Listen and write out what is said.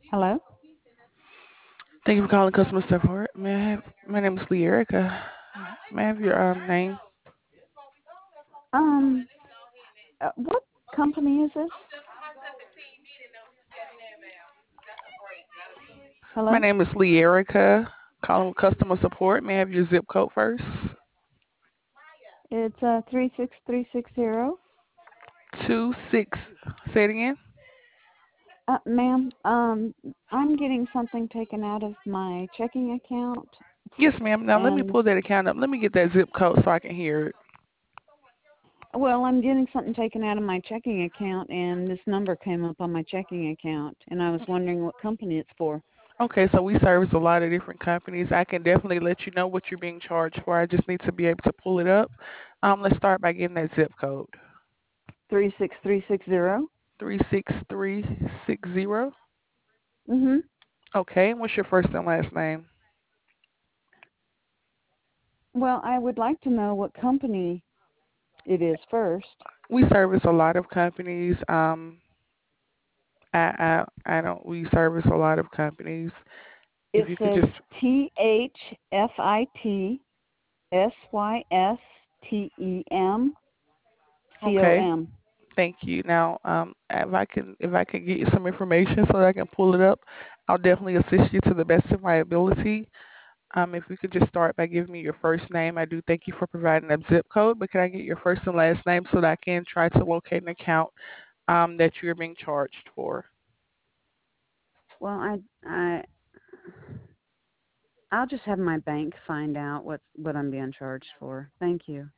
Hello. Thank you for calling customer support. My name is Lee Erica. May I have your name? Um, what company is this? My Hello. name is Lee Erica. Calling customer support. May I have your zip code first? It's 36360. 26. Say it again. Ma'am, I'm getting something taken out of my checking account, Yes, ma'am. Now let me and pull that account up. Let me get that zip code so I can hear it. well, I'm getting something taken out of my checking account, and this number came up on my checking account, and I was wondering what company it's for. Okay, so we service a lot of different companies. I can definitely let you know what you're being charged for. I just need to be able to pull it up. Let's start by getting that zip code. 36360. 36360. Mm-hmm. Okay, and what's your first and last name? Well, I would like to know what company it is first. We service a lot of companies. I don't. We service a lot of companies. If It you could says just, okay. THFITSYSTEM. Thank you. Now, if I can get you some information so that I can pull it up, I'll definitely assist you to the best of my ability. If we could just start by giving me your first name, I do thank you for providing that zip code. But can I get your first and last name so that I can try to locate an account that you're being charged for? Well, I'll just have my bank find out what I'm being charged for. Thank you.